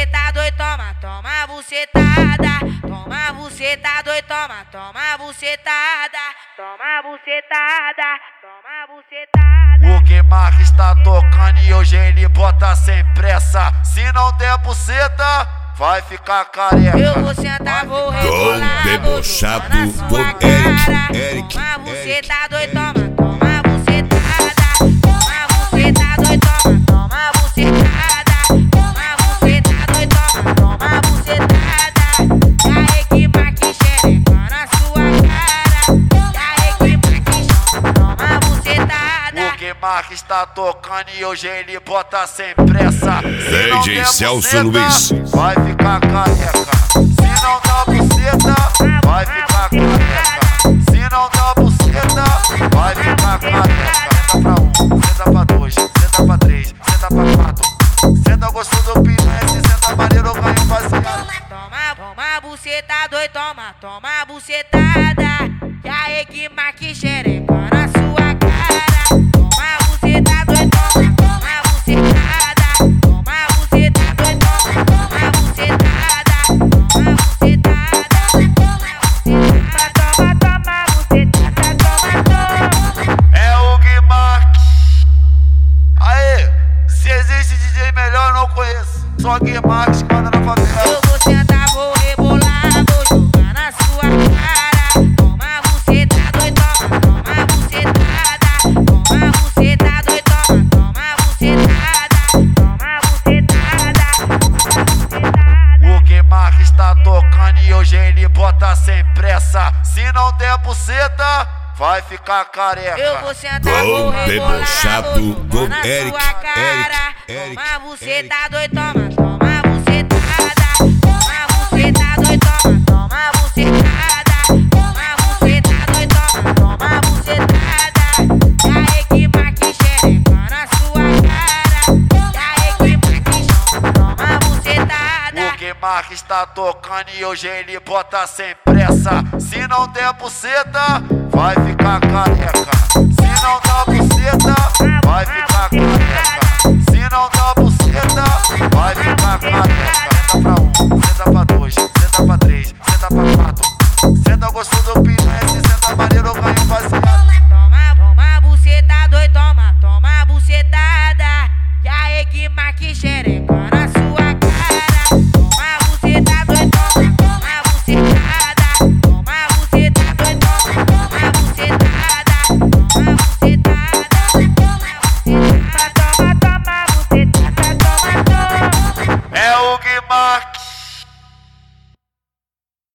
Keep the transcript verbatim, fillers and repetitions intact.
buceta doido, toma, toma bucetada. Toma buceta doido, toma, toma bucetada. Toma bucetada, toma bucetada. O Guimar está tocando e hoje ele bota sem pressa. Se não der buceta, vai ficar careca. Eu vou sentar, vou rebolar, debochado na sua do cara. Eric, Toma Eric, buceta doido, toma, toma bucetada. Toma buceta doido, toma, toma bucetada. Toma buceta doido, toma, toma bucetada. E aí que maque xereca na sua cara. E aí que maque chama, toma bucetada. O Guimar está tocando e hoje ele bota sem pressa. Se não D J der Celso buceta, Luiz. vai ficar careca. Se não dá buceta, vai ficar careca. Se não dá buceta, vai ficar careca. Senta pra um, senta pra dois, senta pra três, senta pra quatro. Senta gostoso do piranha, se senta maneiro, ganha um baseado. Toma, toma buceta doido, toma, toma bucetada. E aí que maque xereca na sua cara. Toma buceta doido, toma, toma bucetada. Toma buceta doido, toma, toma bucetada. Toma bucetada, toma, toma bucetada, toma, toma. É o Guimar. Aê, se existe D J melhor eu não conheço. Só Guimar que manda na favela. Eu vou sentar, vou rebolar, vou jogar na sua cara. Toma buceta doido, toma, toma bucetada. Toma buceta doido, toma, toma bucetada. Toma bucetada, bucetada. O Guimar está tocando e hoje ele bota sem pressa. Se não der buceta, vai ficar careca. Eu vou sentar, Gol vou rebolar, debochado vou do jogar na Eric, sua cara. Eric, Toma buceta Eric. doido, toma, toma bucetada. Toma buceta doido, toma, toma bucetada. Toma buceta doido, toma, toma bucetada. E aí que maque xereca na sua cara. E aí que maque chama, toma bucetada. O Guimar está tocando e hoje ele bota sem pressa. Se não der buceta, vai ficar careca. Se não dá